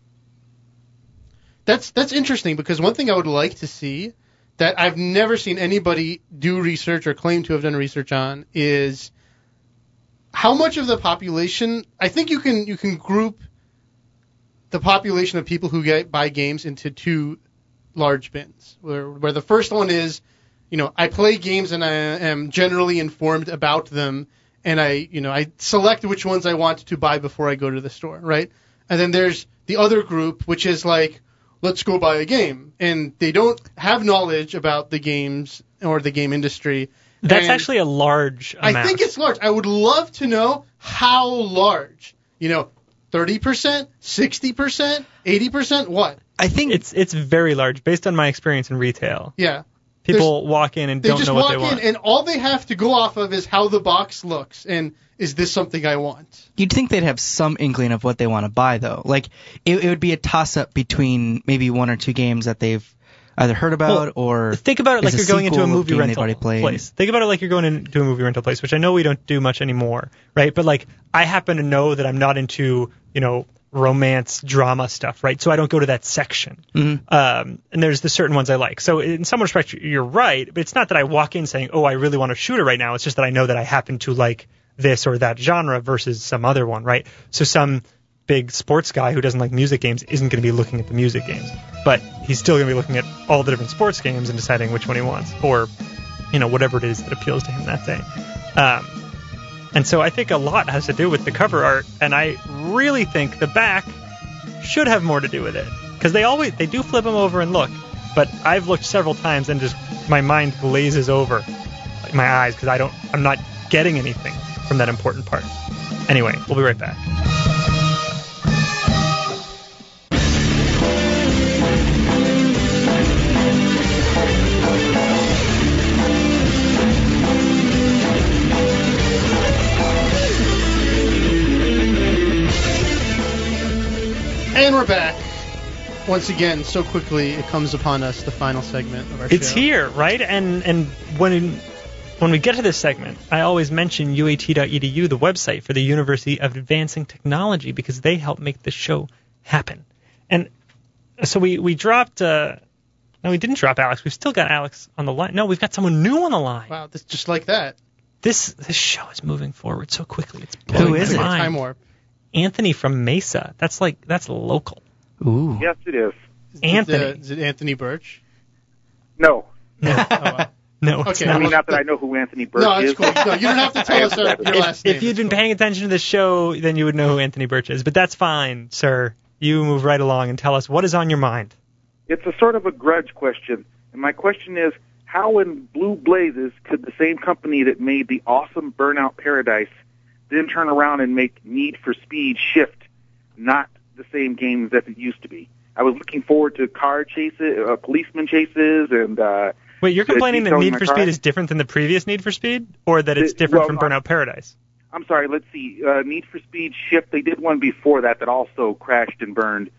S3: That's interesting, because one thing I would like to see that I've never seen anybody do research or claim to have done research on is how much of the population. I think you can group the population of people who buy games into two large bins, where the first one is, I play games and I am generally informed about them, and I select which ones I want to buy before I go to the store, right? And then there's the other group, which is like, let's go buy a game, and they don't have knowledge about the games or the game industry.
S2: That's actually a large amount.
S3: I think it's large. I would love to know how large. 30%, 60%, 80%, what?
S4: I think
S2: it's very large based on my experience in retail.
S3: Yeah.
S2: People walk in and don't know what they want.
S3: They just walk in, and all they have to go off of is how the box looks, and is this something I want?
S4: You'd think they'd have some inkling of what they want to buy, though. Like, it would be a toss-up between maybe one or two games that they've either heard about or...
S2: Think about it like you're going into a movie rental
S4: place.
S2: Think about it like you're going into a movie rental place, which I know we don't do much anymore, right? But, like, I happen to know that I'm not into, romance, drama stuff, right? So I don't go to that section.
S4: Mm-hmm.
S2: And there's the certain ones I like. So in some respect, you're right, but it's not that I walk in saying, oh, I really want a shooter right now. It's just that I know that I happen to like this or that genre versus some other one, right? So some big sports guy who doesn't like music games isn't going to be looking at the music games, but he's still going to be looking at all the different sports games and deciding which one he wants, or, whatever it is that appeals to him that day. And so I think a lot has to do with the cover art, and I really think the back should have more to do with it, because they do flip them over and look, but I've looked several times and just my mind glazes over my eyes because I'm not getting anything from that important part. Anyway, we'll be right back.
S3: And we're back. Once again, so quickly it comes upon us, the final segment of our show.
S2: It's here, right? And when we get to this segment, I always mention UAT.edu, the website for the University of Advancing Technology, because they help make this show happen. And so we dropped... no, we didn't drop Alex. We've still got Alex on the line. No, we've got someone new on the line.
S3: Wow, this just like that.
S2: This show is moving forward so quickly. It's blowing
S4: Who is
S2: my
S4: it?
S2: mind.
S3: Time warp.
S2: Anthony from Mesa. That's local.
S4: Ooh.
S8: Yes, it is.
S2: Anthony.
S3: Is it Anthony Birch?
S8: No.
S2: No.
S3: Oh, wow.
S2: No, it's
S3: Okay,
S8: I
S2: not.
S8: mean, not that I know who Anthony Birch
S3: No, it's
S8: is.
S3: cool. No, you don't have to tell us your last name.
S2: If you'd been
S3: It's cool.
S2: paying attention to the show, then you would know who Anthony Birch is. But that's fine, sir. You move right along and tell us what is on your mind.
S8: It's a sort of a grudge question. And my question is, how in blue blazes could the same company that made the awesome Burnout Paradise then turn around and make Need for Speed Shift not the same games that it used to be? I was looking forward to car chases, policeman chases, and...
S2: Wait, you're complaining that
S8: detailing
S2: Need
S8: my
S2: for
S8: car?
S2: Speed is different than the previous Need for Speed? Or that it's different from Burnout Paradise?
S8: I'm sorry, let's see. Need for Speed Shift, they did one before that also crashed and burned.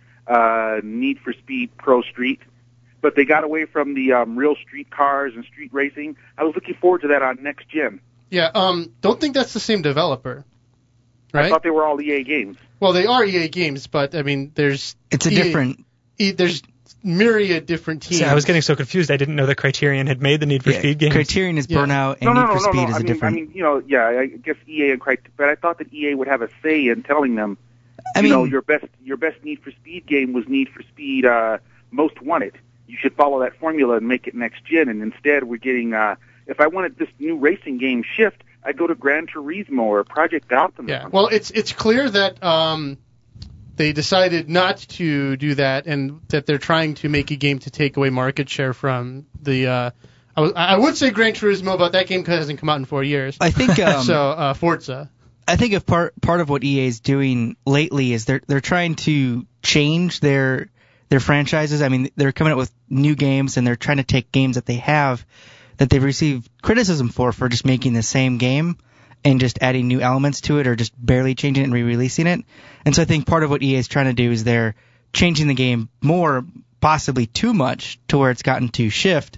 S8: Need for Speed Pro Street. But they got away from the real street cars and street racing. I was looking forward to that on next gen.
S3: Yeah, don't think that's the same developer, right?
S8: I thought they were all EA games.
S3: Well, they are EA games, but, I mean, there's...
S4: It's a different...
S3: There's myriad different teams.
S2: See, I was getting so confused. I didn't know that Criterion had made the Need for Speed games.
S4: Criterion is Burnout, and Need for Speed is a different...
S8: I mean, I guess EA and Criterion, but I thought that EA would have a say in telling them, your best Need for Speed game was Need for Speed Most Wanted. You should follow that formula and make it next gen, and instead we're getting, if I wanted this new racing game Shift, I'd go to Gran Turismo or Project Gotham.
S3: Yeah, well, it's clear that they decided not to do that, and that they're trying to make a game to take away market share from the... I would say Gran Turismo, but that game hasn't come out in 4 years.
S4: I think...
S3: so, Forza.
S4: I think if part of what EA is doing lately is they're trying to change their franchises. I mean, they're coming up with new games, and they're trying to take games that they have that they've received criticism for just making the same game and just adding new elements to it, or just barely changing it and re-releasing it. And so I think part of what EA is trying to do is they're changing the game more, possibly too much, to where it's gotten to shift.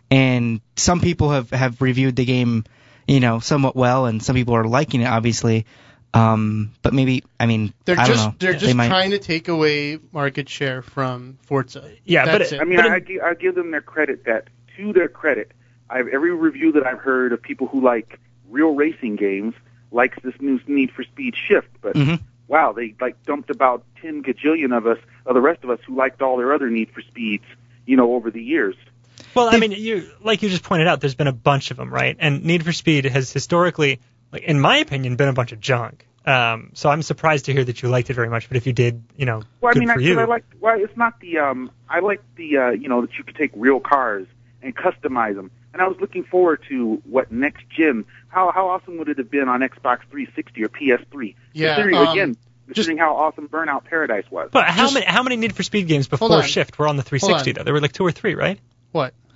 S4: And some people have reviewed the game, somewhat well, and some people are liking it, obviously. But maybe, I mean,
S3: they're
S4: I don't
S3: just
S4: know.
S3: they're just trying to take away market share from Forza.
S2: Yeah,
S3: That's
S2: but
S3: it.
S8: I mean, I give them their credit that, to their credit, every review that I've heard of people who like real racing games likes this new Need for Speed Shift. But wow, they dumped about 10 gajillion of the rest of us who liked all their other Need for Speeds, over the years.
S2: Well, I mean, you just pointed out, there's been a bunch of them, right? And Need for Speed has historically, in my opinion, been a bunch of junk. So I'm surprised to hear that you liked it very much. But if you did,
S8: well,
S2: good for you.
S8: It's not the I like the that you could take real cars and customize them. And I was looking forward to what next gen. How awesome would it have been on Xbox 360 or PS3?
S3: Yeah.
S8: Considering how awesome Burnout Paradise was.
S2: But how many Need for Speed games before Shift were on the 360 though? There were like 2 or 3, right?
S3: What?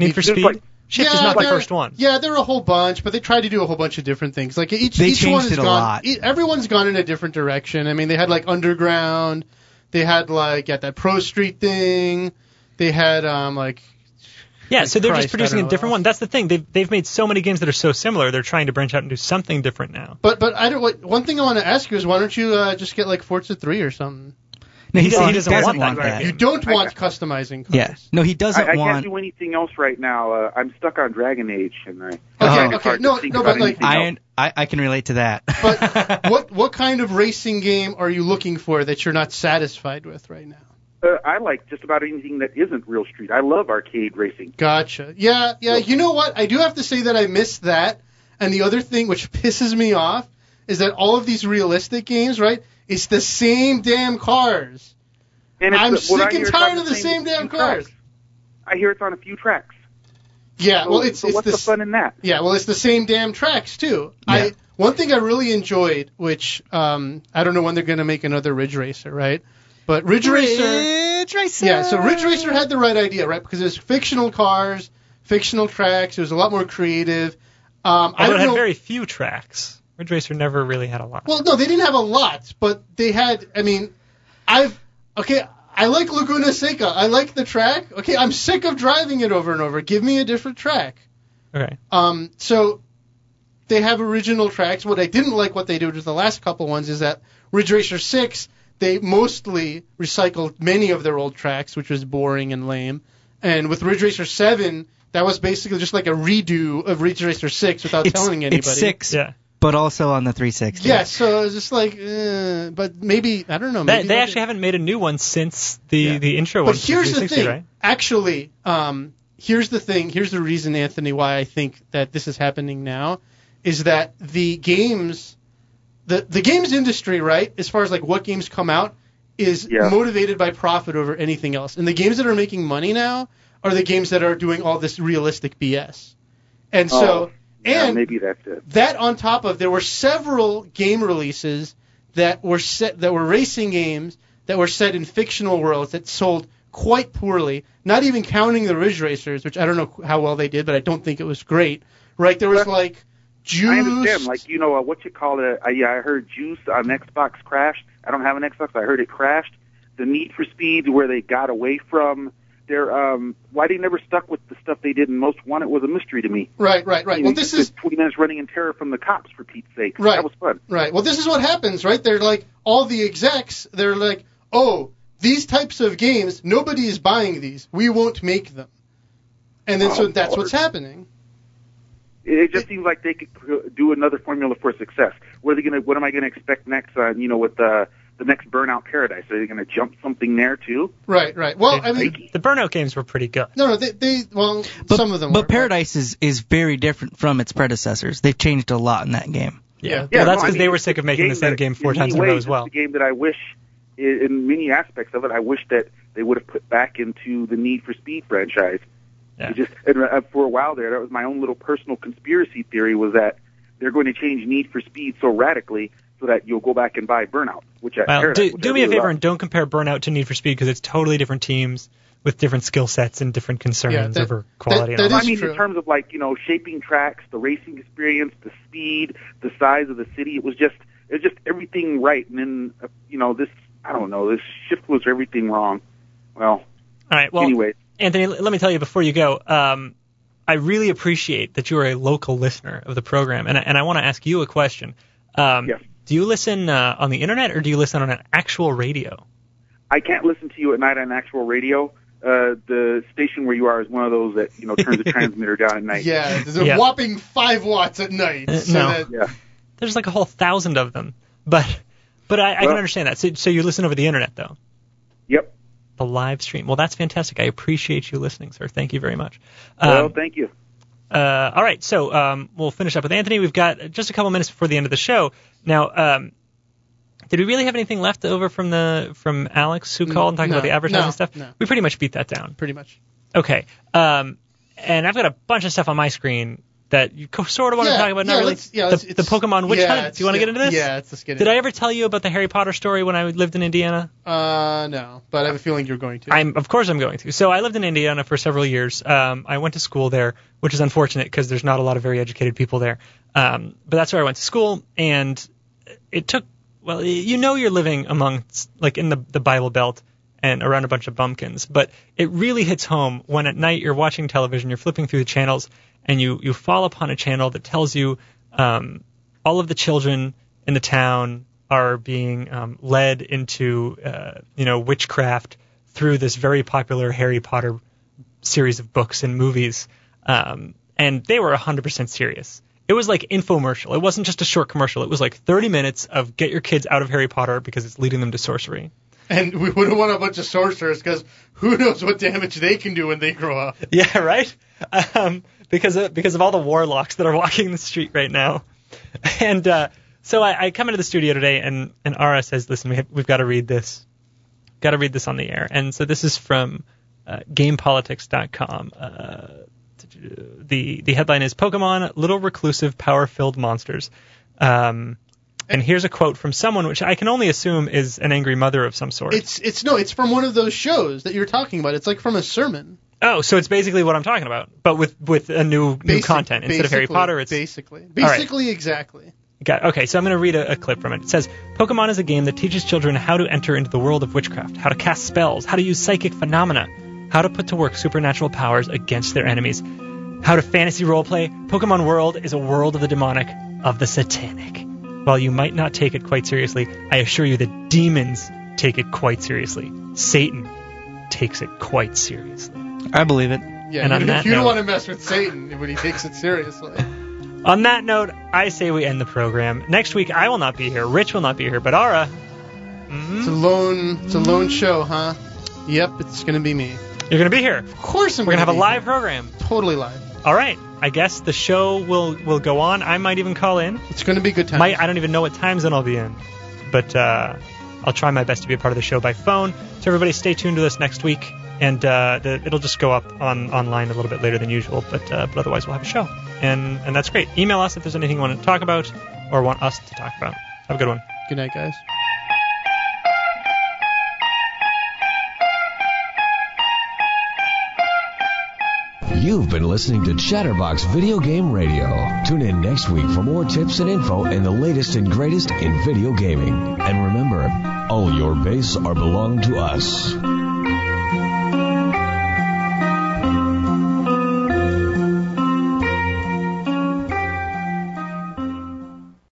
S2: Need for
S8: There's
S2: Speed?
S8: like-
S2: Shift is not the first one.
S3: Yeah, there are a whole bunch, but they tried to do a whole bunch of different things. Like each
S4: They
S3: one
S4: changed
S3: has
S4: it a
S3: gone.
S4: lot.
S3: Everyone's gone in a different direction. I mean, they had like Underground. They had like that Pro Street thing. They had like.
S2: Yeah, so they're
S3: Christ,
S2: just producing
S3: I
S2: a
S3: don't know
S2: different
S3: what
S2: one. That's the thing. They've made so many games that are so similar. They're trying to branch out and do something different now.
S3: But I don't. One thing I want to ask you is, why don't you just get like Forza 3 or something?
S4: No, he
S2: doesn't
S4: doesn't
S2: want
S4: want
S2: that.
S4: that.
S3: You don't want customizing cars.
S4: Yeah. No, he doesn't
S8: I
S4: want.
S8: can't do anything else right now. I'm stuck on Dragon Age, and
S3: Okay,
S8: it's hard
S3: no,
S8: to think
S3: no,
S8: about
S3: but like,
S8: anything else.
S4: I can relate to that.
S3: But what kind of racing game are you looking for that you're not satisfied with right now?
S8: I like just about anything that isn't real street. I love arcade racing.
S3: Gotcha. Yeah. You know what? I do have to say that I missed that. And the other thing which pisses me off is that all of these realistic games, right? It's the same damn cars.
S8: And
S3: I'm
S8: what I
S3: sick
S8: hear
S3: and
S8: it's on
S3: tired of the same
S8: few
S3: damn cars.
S8: tracks. I hear it's on a few tracks.
S3: Yeah.
S8: So,
S3: Well, it's
S8: what's
S3: the
S8: the fun in that?
S3: Yeah. Well, it's the same damn tracks too.
S4: Yeah.
S3: One thing I really enjoyed, which I don't know when they're going to make another Ridge Racer, right? But Ridge Racer. Yeah, so Ridge Racer had the right idea, right? Because it was fictional cars, fictional tracks. It was a lot more creative. I
S2: Although
S3: don't
S2: it had
S3: know.
S2: very few tracks. Ridge Racer never really had a lot.
S3: Well, no, they didn't have a lot, but they had. I mean, I like Laguna Seca. I like the track. Okay, I'm sick of driving it over and over. Give me a different track.
S2: Okay.
S3: So they have original tracks. What I didn't like what they did with the last couple ones is that Ridge Racer 6, they mostly recycled many of their old tracks, which was boring and lame. And with Ridge Racer 7, that was basically just like a redo of Ridge Racer 6 without telling anybody.
S4: It's 6,
S2: Yeah.
S4: but also on the 360.
S3: Yeah, so it's just like, but maybe, I don't know. Maybe
S2: They actually haven't made a new one since the intro one.
S3: But here's the
S2: 360,
S3: thing.
S2: right?
S3: Actually, here's the thing. Here's the reason, Anthony, why I think that this is happening now, is that the games industry, right, as far as like what games come out, is motivated by profit over anything else. And the games that are making money now are the games that are doing all this realistic BS. And so,
S8: maybe that's it.
S3: That on top of, there were several game releases that were racing games that were set in fictional worlds that sold quite poorly, not even counting the Ridge Racers, which I don't know how well they did, but I don't think it was great. Right? There was like Juice.
S8: I understand. Like, what you call it? I heard Juice on Xbox crashed. I don't have an Xbox. I heard it crashed. The Need for Speed, where they got away from their why they never stuck with the stuff they did in Most Wanted was a mystery to me.
S3: Right. Well, this is
S8: 20 minutes running in terror from the cops, for Pete's sake.
S3: Right.
S8: That was fun.
S3: Right. Well, this is what happens, right? They're like, all the execs, they're like, oh, these types of games, nobody is buying these. We won't make them. And then so that's what's happening.
S8: It just seems like they could do another formula for success. What am I gonna expect next? With the next Burnout Paradise, are they gonna jump something there too?
S3: Right. Well, I mean,
S2: the Burnout games were pretty good.
S3: No, some of them.
S4: But Paradise is very different from its predecessors. They've changed a lot in that game.
S2: Yeah. Well, that's because they were sick of making the same game 4 times in a row as well.
S8: It's a game that I wish, in many aspects of it, I wish that they would have put back into the Need for Speed franchise.
S2: Yeah.
S8: For a while there, that was my own little personal conspiracy theory, was that they're going to change Need for Speed so radically so that you'll go back and buy Burnout.
S2: Do me a favor and don't compare Burnout to Need for Speed, because it's totally different teams with different skill sets and different concerns over quality.
S3: That
S2: and
S3: is
S8: in
S3: true.
S8: terms of shaping tracks, the racing experience, the speed, the size of the city, it was just everything right. And then this shift was everything wrong. Well,
S2: all right. Well,
S8: anyway.
S2: Anthony, let me tell you before you go, I really appreciate that you are a local listener of the program, and I want to ask you a question.
S8: Yes.
S2: Do you listen on the internet, or do you listen on an actual radio?
S8: I can't listen to you at night on actual radio. The station where you are is one of those that turns the transmitter down at night.
S3: Yeah, there's a whopping 5 watts at night.
S2: There's like a whole 1,000 of them, but I can understand that. So you listen over the internet, though.
S8: Yep.
S2: The live stream. Well, that's fantastic. I appreciate you listening, sir. Thank you very much.
S8: Thank you.
S2: All right, so we'll finish up with Anthony. We've got just a couple minutes before the end of the show. Now, did we really have anything left over from Alex, who called and talked about the advertising stuff?
S3: No.
S2: We pretty much beat that down.
S3: Pretty much.
S2: Okay. And I've got a bunch of stuff on my screen that you sort of want to talk about? Not really. The Pokemon Witch Hunt. Do you want to get into this?
S3: Yeah, let's get into it.
S2: Did I ever tell you about the Harry Potter story when I lived in Indiana?
S3: No, but I have a feeling you're going to.
S2: Of course I'm going to. So I lived in Indiana for several years. I went to school there, which is unfortunate because there's not a lot of very educated people there. But that's where I went to school, and it took, well, you're living amongst, like, in the Bible Belt and around a bunch of bumpkins, but it really hits home when at night you're watching television, you're flipping through the channels, and you fall upon a channel that tells you all of the children in the town are being led into witchcraft through this very popular Harry Potter series of books and movies, and they were 100% serious. It was like infomercial. It wasn't just a short commercial. It was like 30 minutes of get your kids out of Harry Potter because it's leading them to sorcery.
S3: And we wouldn't want a bunch of sorcerers because who knows what damage they can do when they grow up.
S2: Yeah, right? Because of all the warlocks that are walking the street right now. And so I come into the studio today, and Ara says, listen, we've got to read this. Got to read this on the air. And so this is from GamePolitics.com. The headline is Pokemon, Little Reclusive Power-Filled Monsters. And here's a quote from someone, which I can only assume is an angry mother of some sort.
S3: It's from one of those shows that you're talking about. It's like from a sermon.
S2: Oh, so it's basically what I'm talking about, but with a new content instead of Harry Potter. It's
S3: basically
S2: right.
S3: Exactly.
S2: Okay, so I'm going to read a clip from it. It says, Pokemon is a game that teaches children how to enter into the world of witchcraft, how to cast spells, how to use psychic phenomena, how to put to work supernatural powers against their enemies, how to fantasy roleplay. Pokemon World is a world of the demonic, of the satanic. While you might not take it quite seriously, I assure you that demons take it quite seriously. Satan takes it quite seriously.
S4: I believe it.
S3: Yeah, and you don't want to mess with Satan when he takes it seriously.
S2: On that note, I say we end the program. Next week, I will not be here. Rich will not be here, but Ara.
S3: It's a lone show, huh? Yep, it's going to be me.
S2: You're going to be here.
S3: Of course I'm
S2: We're
S3: going to
S2: have a live program.
S3: Totally live.
S2: All right. I guess the show will go on. I might even call in.
S3: It's going to be good time.
S2: I don't even know what time zone I'll be in, but I'll try my best to be a part of the show by phone. So everybody stay tuned to us next week, and it'll just go up online a little bit later than usual, but otherwise we'll have a show. And that's great. Email us if there's anything you want to talk about or want us to talk about. Have a good one.
S3: Good night, guys.
S1: You've been listening to Chatterbox Video Game Radio. Tune in next week for more tips and info and the latest and greatest in video gaming. And remember, all your base are belong to us.